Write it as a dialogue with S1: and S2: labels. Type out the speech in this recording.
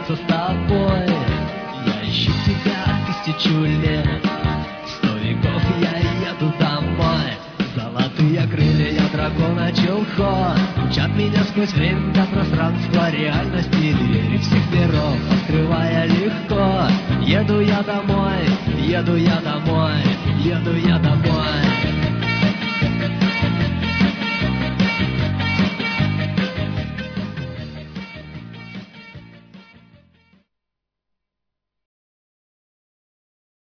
S1: встретиться с тобой. Я ищу тебя 1000 лет, 100 веков я еду домой. Золотые крылья дракона Челхо мчат меня сквозь время до пространства реальности, двери всех миров открывая легко. Еду я домой, еду я домой, еду я домой.